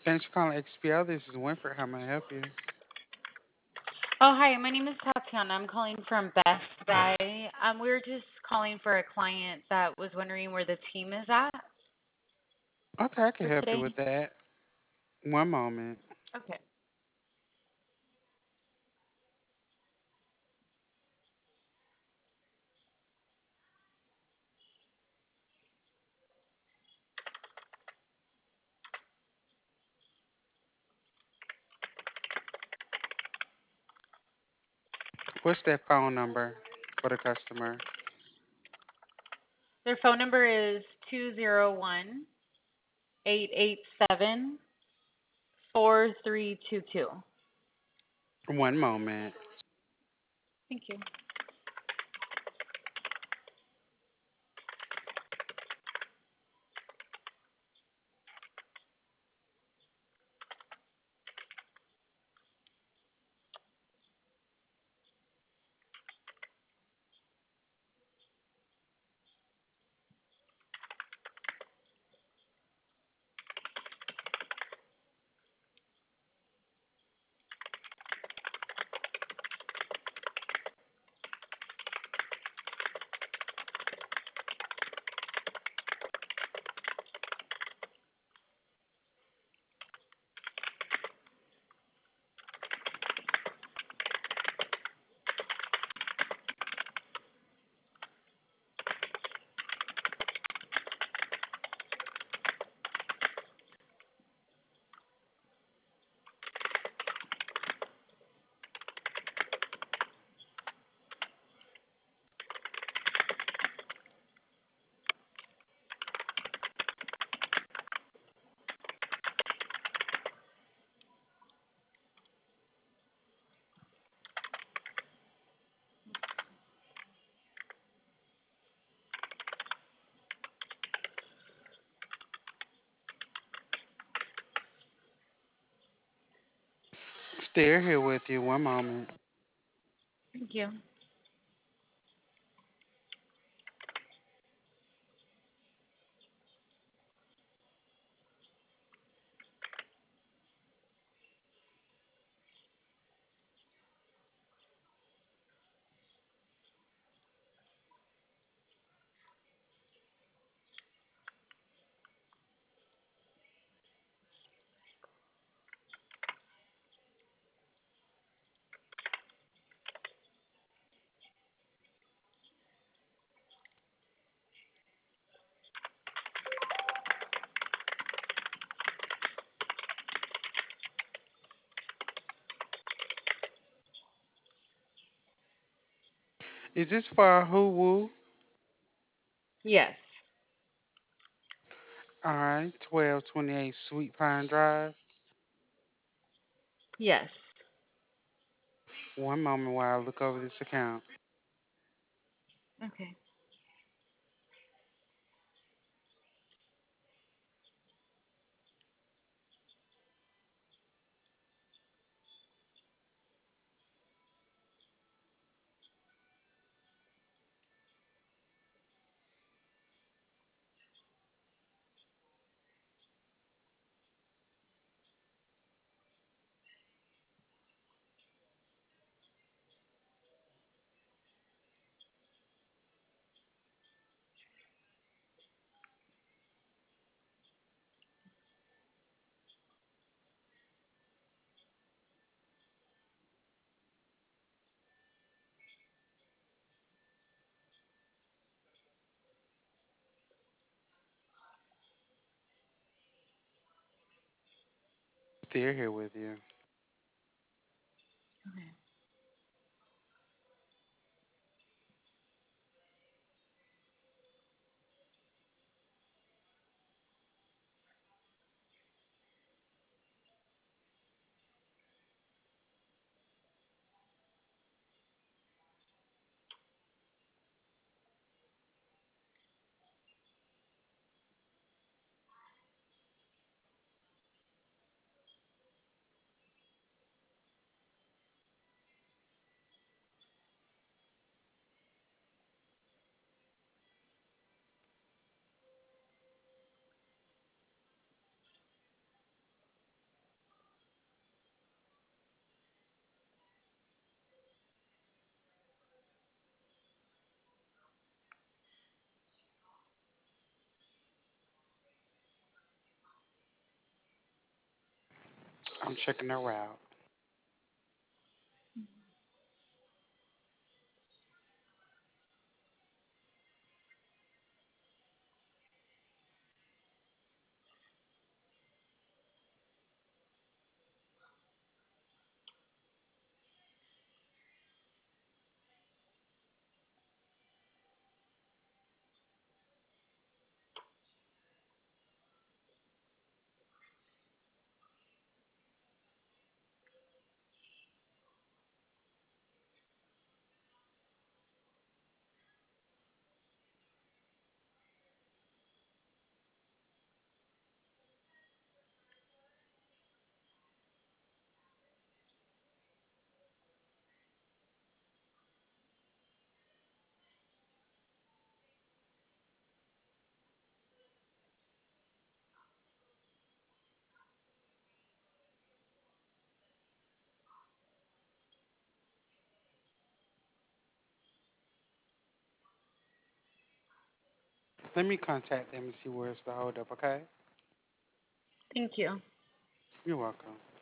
Thanks for calling XPL. This is Winfred. How may I help you? Oh, hi. My name is Tatiana. I'm calling from Best Buy. We were just calling for a client that was wondering where the team is at Okay, I can for help you today. with that. One moment. Okay. What's that phone number for the customer? Their phone number is 201-887-4322. One moment. Thank you. Still here with you. One moment. Thank you. Is this for Who Woo? Yes. All right, 1228 Sweet Pine Drive. Yes. One moment while I look over this account. Okay. Still here with you. Okay. I'm checking the route. Let me contact them and see where's the holdup, okay? Thank you. You're welcome.